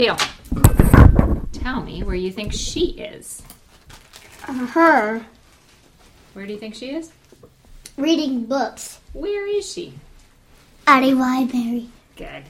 Dale, tell me where you think she is. Her. Where do you think she is? Reading books. Where is she? At a library. Good.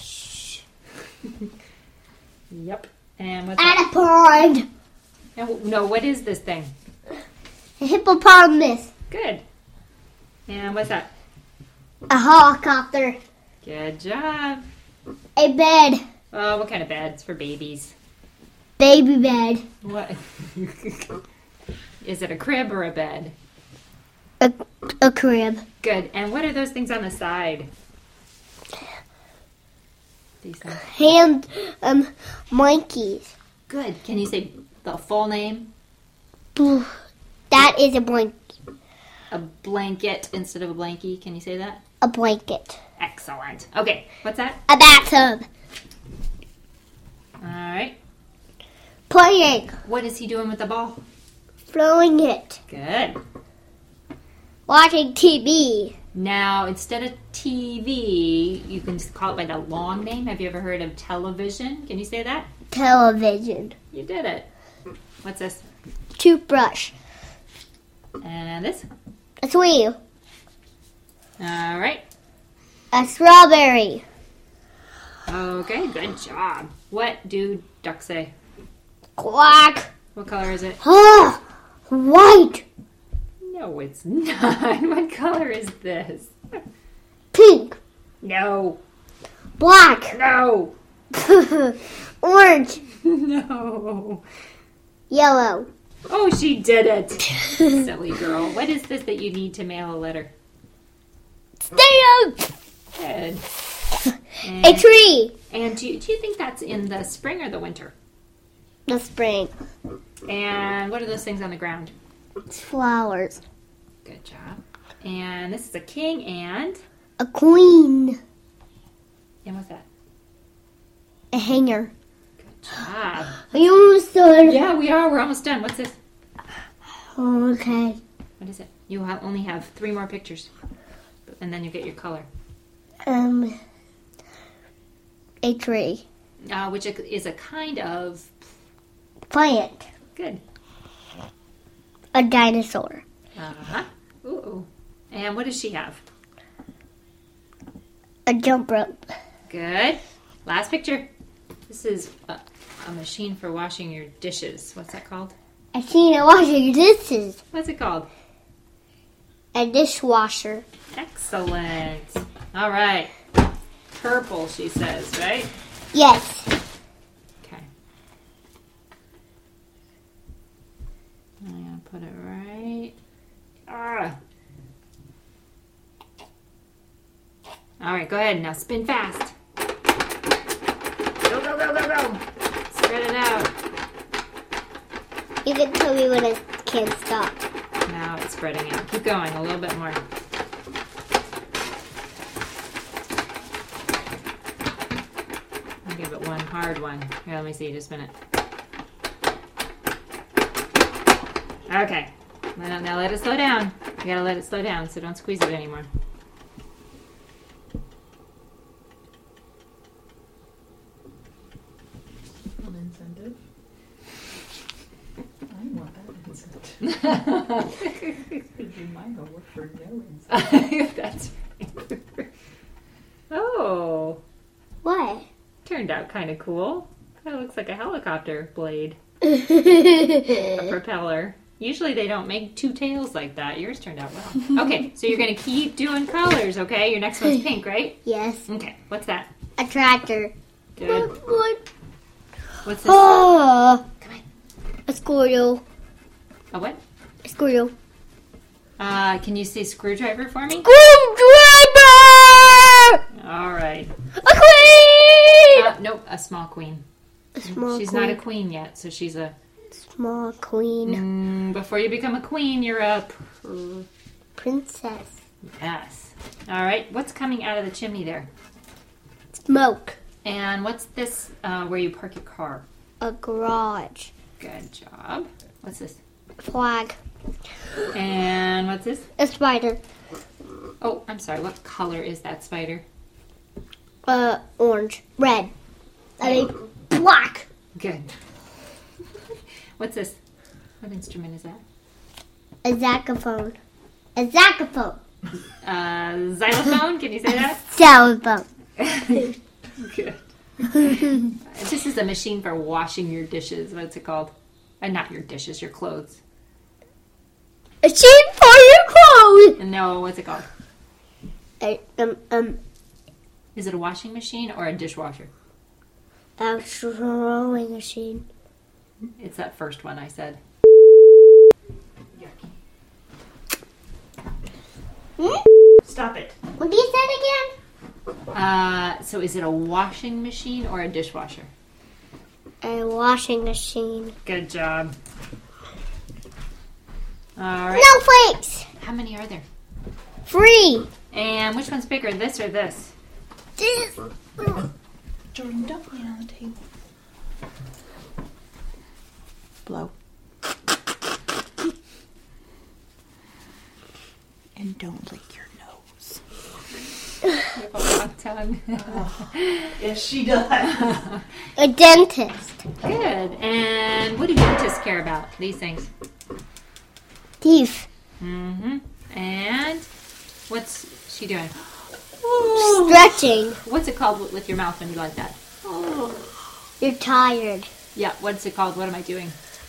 Yep. And what's At that? a pond. No, what is this thing? A hippopotamus. Good. And what's that? A helicopter. Good job. A bed. Oh, what kind of bed? It's for babies. Baby bed. What? Is it a crib or a bed? A crib. Good. And what are those things on the side? These things. Hand, monkeys. Good. Can you say the full name? That is a blanket. A blanket instead of a blankie. Can you say that? A blanket. Excellent. Okay. What's that? A bathtub. All right. Playing. What is he doing with the ball? Throwing it. Good. Watching TV. Now, instead of TV, you can just call it by the long name. Have you ever heard of television? Can you say that? Television. You did it. What's this? Toothbrush. And this? A wheel. All right. A strawberry. Okay, good job. What do ducks say? Quack. What color is it? Ah, white. No, it's not. What color is this? Pink. No. Black. No. Orange. No. Yellow. Oh, she did it. Silly girl. What is this that you need to mail a letter? Stamp. Good. A tree. And do you think that's in the spring or the winter? The spring. And what are those things on the ground? Flowers. Good job. And this is a king and A queen. what's that? A hanger. Good job. Are you almost done? Yeah, we are. We're almost done. What's this? Oh, okay. What is it? You only have 3 more pictures. And then you get your color. A tree. Which is a kind of... Plant. Good. A dinosaur. Uh-huh. Ooh. And what does she have? A jump rope. Good. Last picture. This is a machine for washing your dishes. What's that called? I seen it washing dishes. What's it called? A dishwasher. Excellent. All right. Purple, she says, right? Yes. Okay. I'm going to put it right. All right, go ahead. Now spin fast. Go, go, go, go, go. Spread it out. You can tell me when I can't stop. Now it's spreading out. Keep going a little bit more. I'll give it one hard one. Here, let me see. Just a minute. Okay. Now let it slow down. You gotta let it slow down, so don't squeeze it anymore. An incentive? I want that incentive. Do my homework for no incentive. That's right. Oh, What? turned out kind of cool. That looks like a helicopter blade, a propeller. Usually they don't make 2 tails like that. Yours turned out well. Okay, so you're going to keep doing colors, okay? Your next one's pink, right? Yes. Okay, what's that? A tractor. Good. What? What's this? Oh. Come on. A squirrel. A what? A squirrel. Can you say screwdriver for me? Screwdriver! All right. A queen! Nope, a small queen. A small She's queen. not a queen yet, so she's a... Small queen. Before you become a queen, you're a... Princess. Yes. All right, what's coming out of the chimney there? Smoke. And what's this where you park your car? A garage. Good job. What's this? Flag. And what's this? A spider. Oh, I'm sorry. What color is that spider? Orange. Red. I mean, black. Good. What's this? What instrument is that? A saxophone. A saxophone. Xylophone? Can you say that? Xylophone. Good. This is a machine for washing your dishes. What's it called? Not your dishes, your clothes. A sheet for your clothes. No, what's it called? A Is it a washing machine or a dishwasher? throwing machine. It's that first one I said. Stop it. What do you say again? So is it a washing machine or a dishwasher? A washing machine. Good job. All right. Snowflakes. How many are there? 3. And which one's bigger, this or this? This. Jordan, don't lean on the table. Blow. And don't lick your nose. You have a long tongue. Yes, she does. A dentist. Good. And what do dentists care about? These things. Teeth. Mm-hmm. And what's she doing? Stretching. What's it called with your mouth when you like that? You're tired. Yeah, what's it called? What am I doing?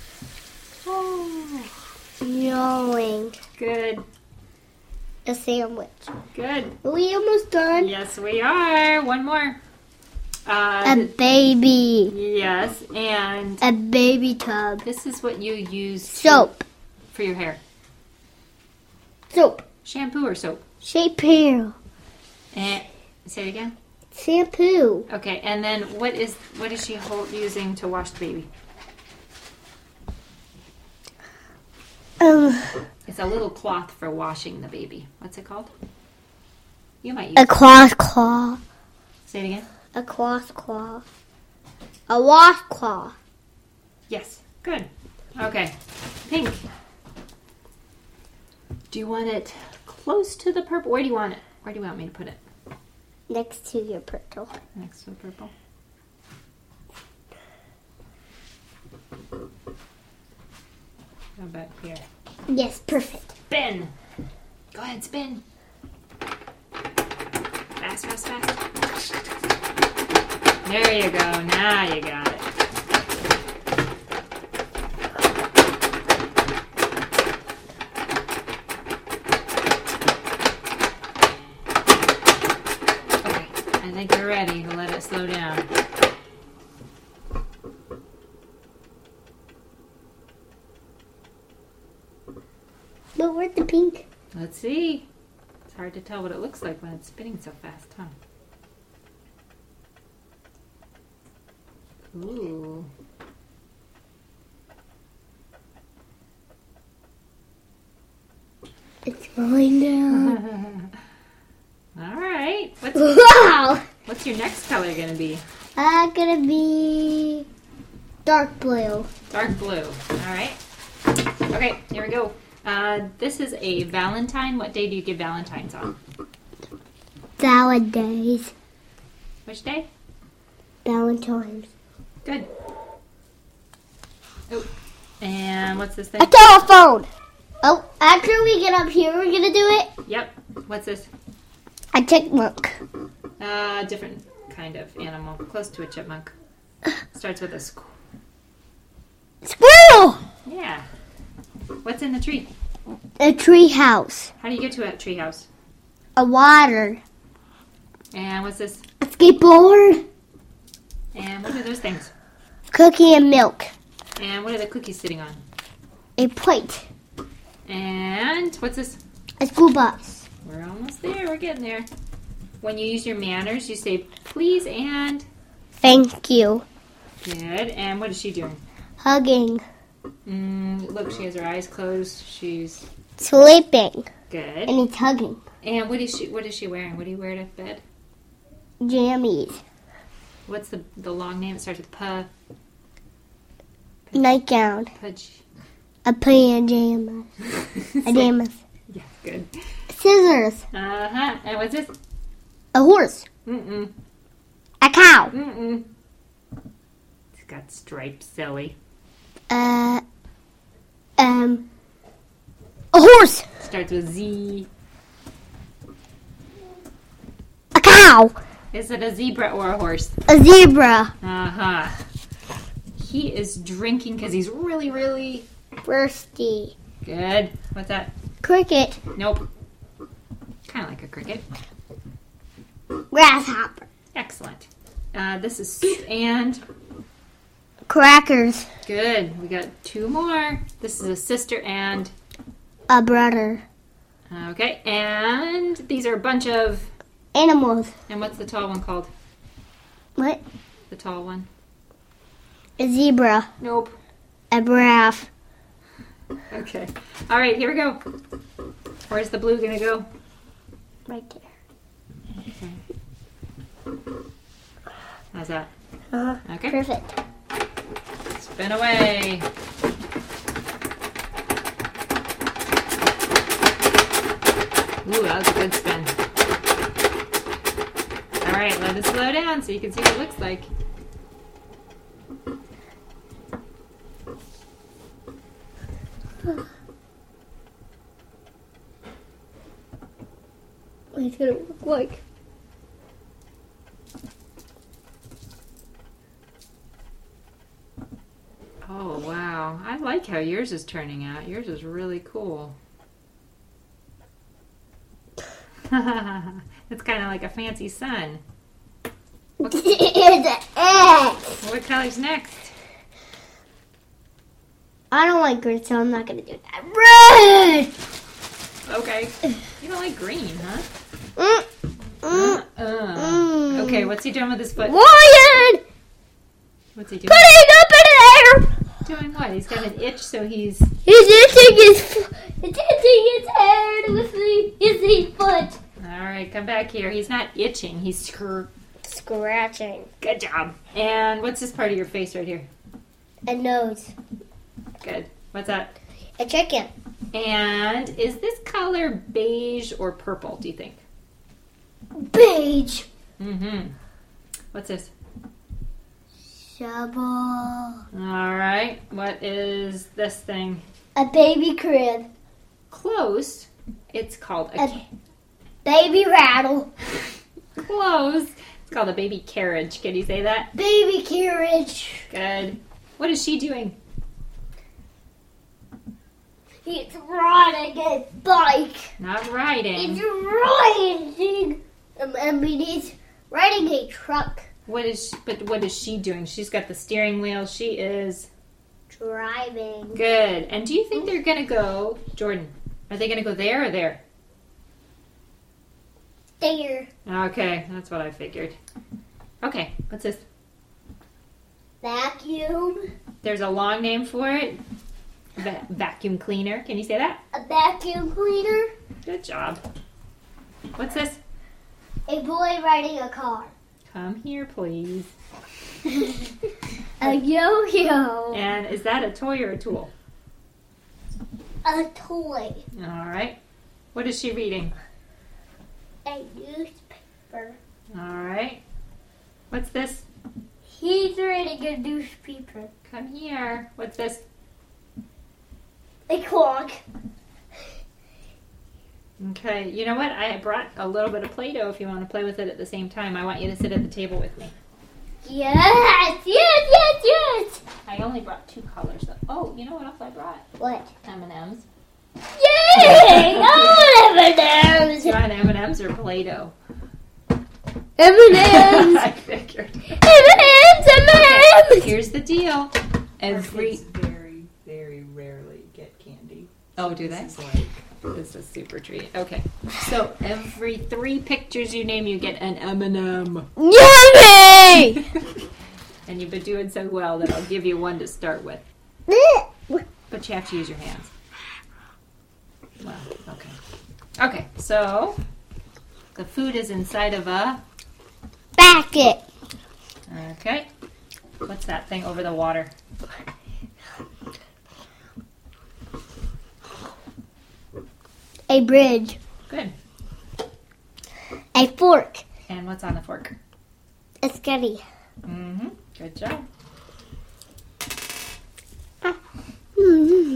Yawning. Good. A sandwich. Good. Are we almost done? Yes, we are. One more. A baby. Yes, and A baby tub. this is what you use Soap. for your hair. Soap. Shampoo or soap? Shampoo. And say it again. Shampoo. Okay, and then what is she using to wash the baby? It's a little cloth for washing the baby. What's it called? You might use A cloth. Say it again. A cloth. A washcloth. Yes. Good. Okay. Pink. Do you want it close to the purple? Where do you want it? Where do you want me to put it? Next to your purple. Next to the purple. How about here? Yes, perfect. Spin. Go ahead, spin. Fast, fast, fast. There you go. Now you got it. Okay, I think you're ready to let it slow down. But where's the pink? Let's see. It's hard to tell what it looks like when it's spinning so fast, huh? Ooh. It's falling down. All right. Wow! What's your next color going to be? Gonna be dark blue. Dark blue. All right. Okay, here we go. This is a Valentine. What day do you give Valentines on? Valentine's. Which day? Valentine's. Good. Oh, and what's this A thing? telephone! Oh, after we get up here, we're gonna do it. Yep. What's this? A chipmunk. Different kind of animal. Close to a chipmunk. Starts with a squirrel. Squirrel! Yeah. What's in the tree? A tree house. How do you get to a tree house? A water. And what's this? A skateboard. And what are those things? Cookie and milk. And what are the cookies sitting on? A plate. And what's this? A school bus. We're almost there. We're getting there. When you use your manners, you say please and Thank you. good. And what is she doing? Hugging. Look, she has her eyes closed. She's Sleeping. good. And he's hugging. And what is she wearing? What do you wear to bed? Jammies. What's the long name? It starts with P. Nightgown. Pudge. A pajamas. Pajamas. Yeah, good. Scissors. Uh-huh. And what's this? A horse. Mm-mm. A cow. Mm-mm. It's got got stripes, silly. A horse. Starts with Z. A cow. Is it a zebra or a horse? A zebra. Uh-huh. He is drinking because he's really, really Thirsty. good. What's that? Cricket. Nope. Kind of like a cricket. Grasshopper. Excellent. This is and Crackers. good. We got 2 more. This is a sister and A brother. okay. And these are a bunch of. Animals. And what's the tall one called? What? The tall one. A zebra. Nope. A giraffe. Okay. All right. Here we go. Where's the blue gonna go? Right there. How's that? Okay. Perfect. Spin away. Ooh, that was a good spin. All right, let it slow down so you can see what it looks like. What it's gonna look like. Oh, wow. I like how yours is turning out. Yours is really cool. It's kind of like a fancy sun. It's an X. What color's next? I don't like green, so I'm not gonna do that. Red. Okay. You don't like green, huh? Mm. Okay, what's he doing with his foot? Lion. What's he doing? Putting up in the air. Doing what? He's got an itch, so he's... He's itching his head with his foot. All right, come back here. He's not itching. He's Scratching. Good job. And what's this part of your face right here? A nose. Good. What's that? A chicken. And is this color beige or purple, do you think? Beige. Mm-hmm. What's this? Shovel. All right. What is this thing? A baby crib. Close. It's called A baby rattle. Close. It's called a baby carriage. Can you say that? Baby carriage. Good. What is she doing? He's riding a bike. Not riding. He's riding. He's riding a truck. What is she doing? She's got the steering wheel. She is Driving. good. And do you think they're gonna go, Jordan? Are they gonna go there or there? There. Okay, that's what I figured. Okay, what's this? Vacuum. There's a long name for it. Vacuum cleaner. Can you say that? A vacuum cleaner. Good job. What's this? A boy riding a car. Come here, please. A yo-yo. And is that a toy or a tool? A toy. All right. What is she reading? A newspaper. All right. What's this? He's reading a newspaper. Come here. What's this? A clock. Okay. You know what? I brought a little bit of Play-Doh if you want to play with it at the same time. I want you to sit at the table with me. Yes, yes, yes, yes. I only brought 2 colors. Oh, you know what else I brought? What? M&Ms. Yay! Oh, M&Ms. Do you want M&Ms or Play-Doh? M&Ms. I figured. M&Ms. M&Ms. Here's the deal. Our kids very, very rarely get candy. Oh, do they? This is like This is a super treat. Okay. So every 3 pictures you name, you get an M&M. Yummy. And you've been doing so well that I'll give you one to start with. But you have to use your hands. Well, okay. Okay, so the food is inside of a... Basket. Okay. What's that thing over the water? A bridge. Good. A fork. And what's on the fork? A scuddy. Mm-hmm. Good job.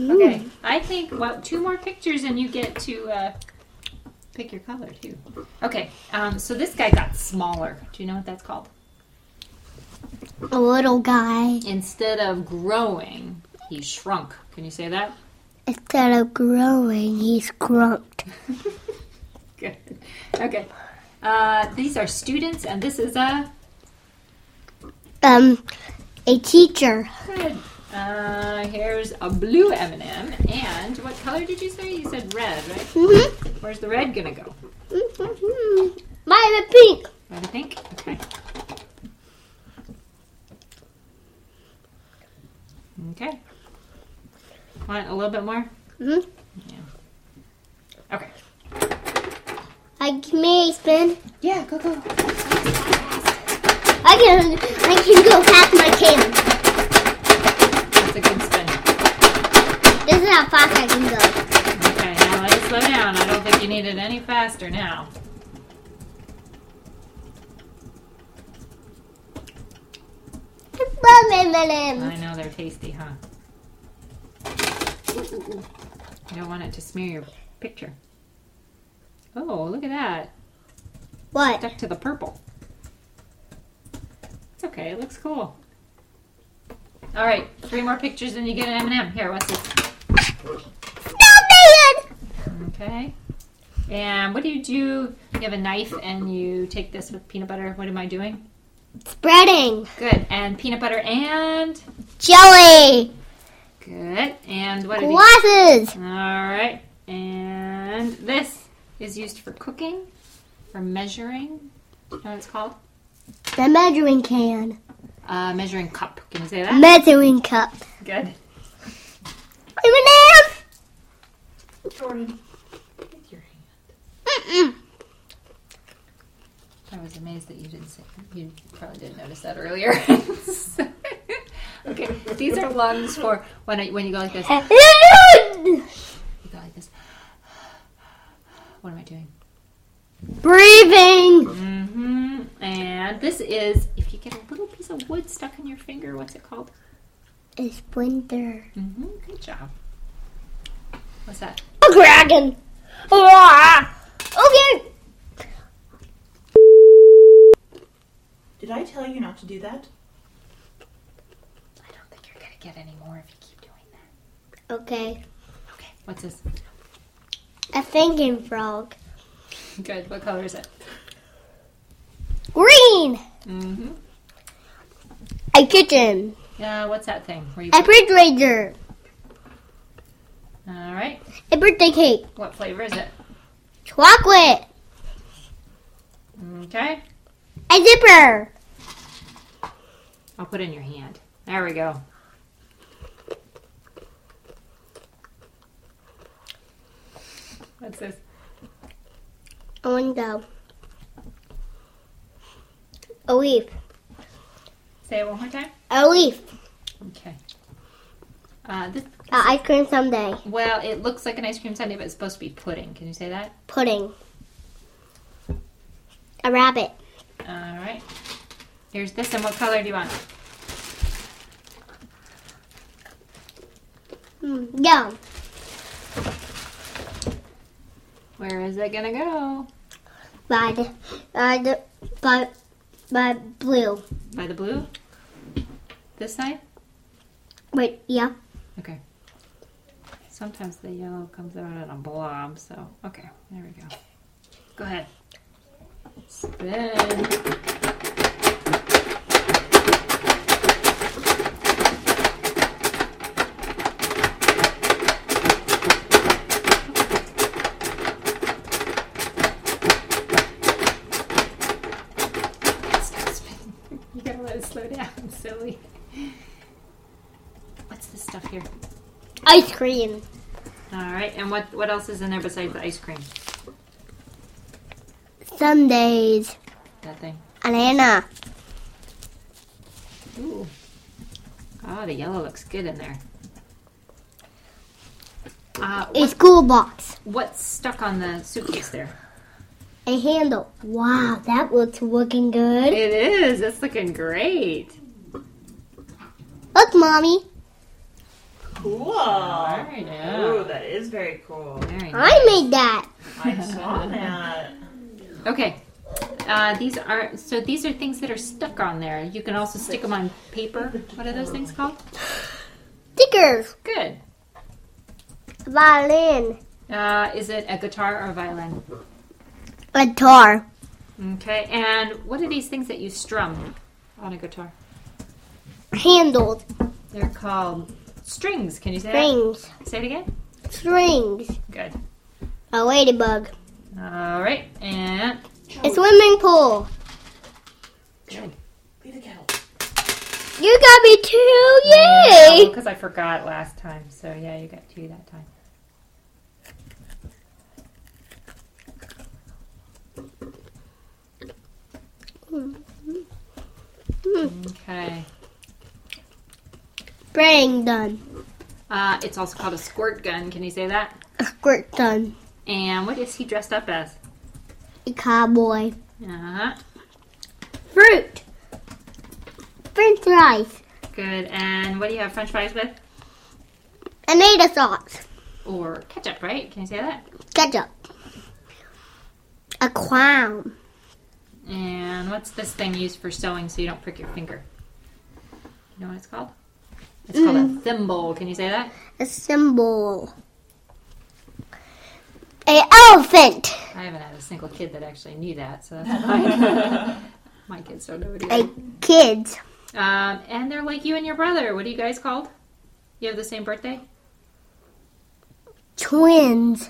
Okay, I think, well, 2 more pictures and you get to pick your color too. Okay, so this guy got smaller. Do you know what that's called? A little guy. Instead of growing, he shrunk. Can you say that? Instead of growing, he's grumped. Good. Okay. These are students, and this is a teacher. good. Here's a blue M&M, and what color did you say? You said red, right? Mm-hmm. Where's the red gonna go? Mm-hmm. Mine is pink. By the pink? Okay. Okay. Want a little bit more? Mm-hmm. Yeah. Okay. May I spin? Yeah, go. I can go past my can. That's a good spin. This is how fast I can go. Okay, now let it slow down. I don't think you need it any faster now. I know they're tasty, huh? Ooh. You don't want it to smear your picture. Oh, look at that. What? Stuck to the purple. It's okay. It looks cool. All right, 3 more pictures and you get an M&M. Here, what's this? Snowman! Okay. And what do? You have a knife and you take this with peanut butter. What am I doing? Spreading. Good. And peanut butter and? Jelly. Good. And what are these? Glasses. All right. And this is used for cooking, for measuring. You know what it's called? The measuring can. Measuring cup. Can you say that? Measuring cup. Good. M&M. Jordan, with your hand. I was amazed that you didn't say. You probably didn't notice that earlier. Okay, these are lungs for when you go like this. You go like this. What am I doing? Breathing. Mm-hmm. And this is if you get a little piece of wood stuck in your finger. What's it called? A splinter. Mm-hmm. Good job. What's that? A dragon. Okay. Did I tell you not to do that? I don't think you're gonna get any more if you keep doing that. Okay. Okay. What's this? A thinking frog. Good. What color is it? Green. Mm-hmm. A kitchen. What's that thing? Where you A refrigerator. All right. A birthday cake. What flavor is it? Chocolate. Okay. A zipper. I'll put it in your hand. There we go. What's this? A window. A leaf. Say it one more time. A leaf. Okay. This. Ice cream sundae. Well, it looks like an ice cream sundae, but it's supposed to be pudding. Can you say that? Pudding. A rabbit. All right. Here's this, and what color do you want? Yum. Where is it gonna go? By blue. By the blue? This side? Wait, yeah. Okay. Sometimes the yellow comes out in a blob, so okay, there we go. Go ahead. Spin. You gotta let it slow down, silly. What's this stuff here? Ice cream. All right, and what else is in there besides the ice cream? Sundays. That thing. Banana. Ooh. Oh, the yellow looks good in there. A school box. What's stuck on the suitcase there? A handle. Wow, that looks looking good. It is. It's looking great. Look, Mommy. Cool. Alright, yeah. Ooh, that is very cool. Very nice. I made that. I saw that. Okay. These are things that are stuck on there. You can also stick them on paper. What are those things called? Stickers. Good. Violin. Is it a guitar or a violin? Guitar. Okay. And what are these things that you strum on a guitar? Handled. They're called strings. Can you say Strings. that? Say it again. Strings. Good. A ladybug. All right. And A swimming pool. Joe, be the kettle. You got me too. Yay! Because I forgot last time. So yeah, you got 2 that time. Okay. Spraying done. It's also called a squirt gun. Can you say that? A squirt done. And what is he dressed up as? A cowboy. Uh-huh. Fruit. French fries. Good. And what do you have French fries with? Tomato sauce. Or ketchup, right? Can you say that? Ketchup. A clown. And what's this thing used for sewing so you don't prick your finger? You know what it's called? It's called a thimble. Can you say that? A symbol. A elephant. I haven't had a single kid that actually knew that, so that's fine. My kids don't know it A either. kids. And they're like you and your brother. What are you guys called? You have the same birthday? Twins.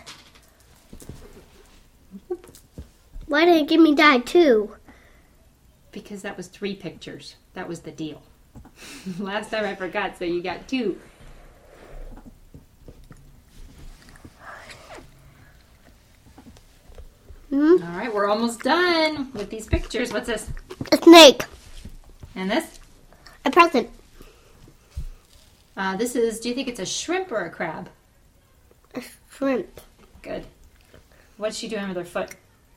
Why did it give me that too? Because that was 3 pictures. That was the deal. Last time I forgot, so you got 2. Hmm? All right, we're almost done with these pictures. What's this? A snake. And this? A present. This is, do you think it's a shrimp or a crab? A shrimp. Good. What's she doing with her foot?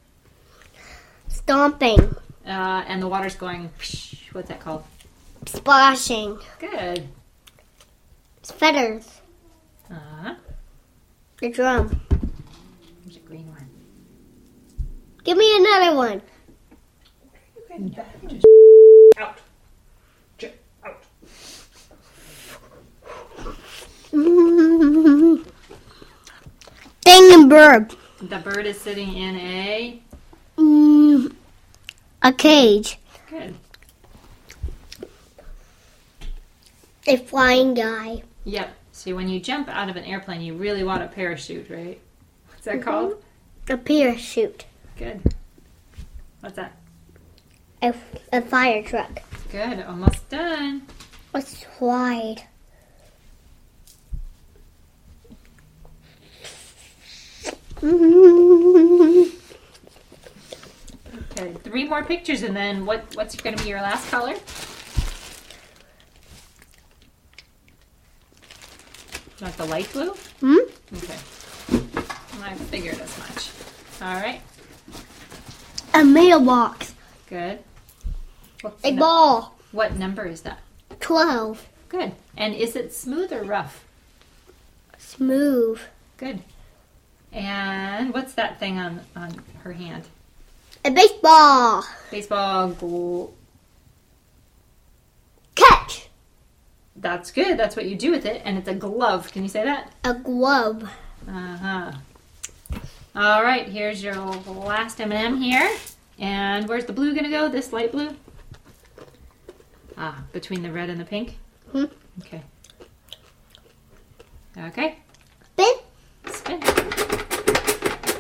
Stomping. And the water's going, psh, what's that called? Splashing. Good. Feathers. Uh-huh. The drum. There's a green one. Give me another one. You can just out. Out. Thing and bird. The bird is sitting in a... A cage. Good. A flying guy. Yep. See, when you jump out of an airplane, you really want a parachute, right? What's that called? A parachute. Good. What's that? A fire truck. Good. Almost done. A slide. Okay. 3 more pictures, and then what's going to be your last color? Not the light blue? Okay. I figured as much. All right. A mailbox. Good. What's A the ball. What number is that? 12. Good. And is it smooth or rough? Smooth. Good. And what's that thing on her hand? A baseball. Baseball goal. Catch. That's good. That's what you do with it. And it's a glove. Can you say that? A glove. Uh-huh. All right. Here's your last M&M here. And where's the blue going to go? This light blue? Between the red and the pink? Hmm. Okay. Okay.